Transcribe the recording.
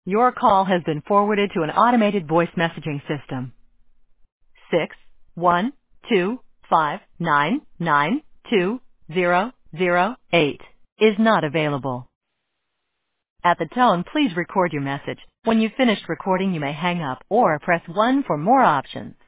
Your call has been forwarded to an automated voice messaging system. 612599208 is not available. At the tone, please record your message. When you've finished recording, you may hang up or press 1 for more options.